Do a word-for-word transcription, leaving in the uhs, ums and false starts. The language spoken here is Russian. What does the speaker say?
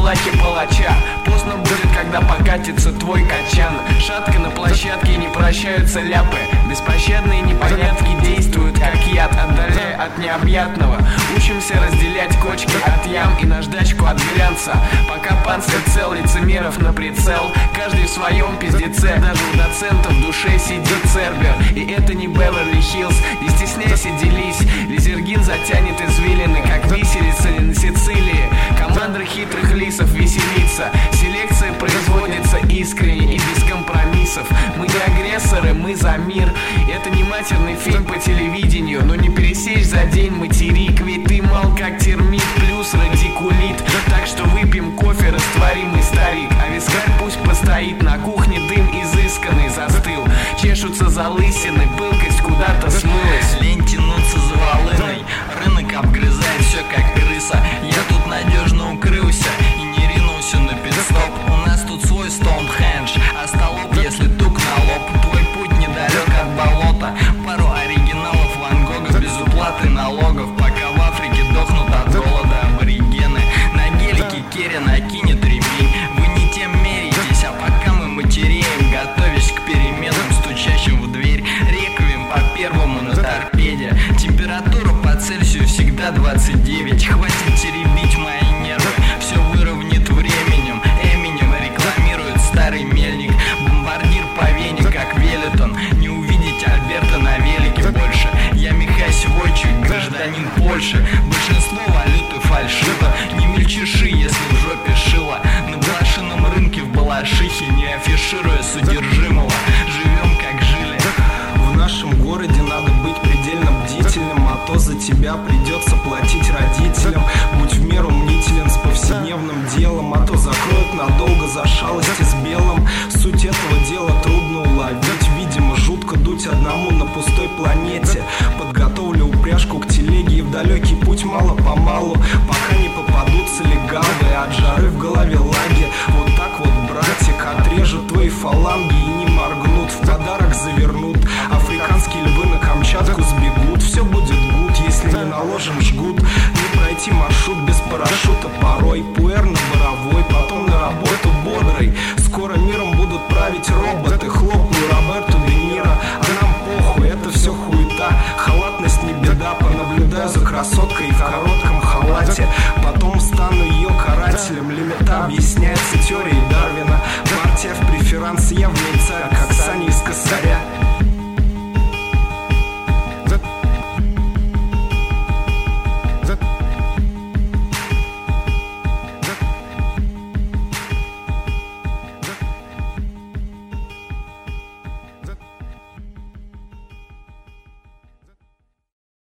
лайки палача. Поздно будет, когда покатится твой качан. Шатка на площадке, не прощаются ляпы. Беспощадные непонятки действуют как яд, отдаляя от необъятного. Учимся разделять кочки от ям и наждачку от глянца. Пока панцирь цел, лицемеров на прицел. Каждый в своем пиздеце, даже у доцента в душе сидит Цербер. И это не Беверли-Хиллз, не стесняйся, делись. Лизергин затянет извилины, как виселица на Сицилии. Команда хитрых лисов веселится. Селекция производится искренне и без компромиссов. Мы не агрессоры, мы за мир. Это не матерный фильм по телевидению, но не пересечь за день материк. Ведь ты мал как термит плюс радикулит. Так что выпьем кофе, растворимый старик. А вискарь пусть постоит на кухне, дым изысканный застыл. Чешутся залысины, пылкость куда-то смылась. Лень тянуться за волыной, рынок обгрызает все как крыса. Я тут надежно укрылся и не ринулся на пидстоп. У нас тут свой Стоунхендж, а столоп, если тук на лоб. Твой путь недалек от болота. Пару оригиналов Ван Гога без уплаты налогов. Пока в Африке дохнут от голода аборигены. На гелике Керри накинет ремень. Вы не тем меряетесь, а пока мы матереем, готовясь к переменам, стучащим в дверь. Реквием по первому на торпеде. Температура по Цельсию всегда двадцать девять. Хватит теребить мои нервы, все выровнять временем. Эминем рекламирует старый мельник. Бомбардир по Вене, как Велитон. Не увидеть Альберта на велике больше. Я Михай Свойчик, гражданин Польши. Большинство валюты фальшиво. Не мельчиши, если в жопе шило. На блошином рынке в Балашихе, не афишируя содержимого. Живем как жили. В нашем городе надо быть предельно бдительным, а то за тебя придется платить.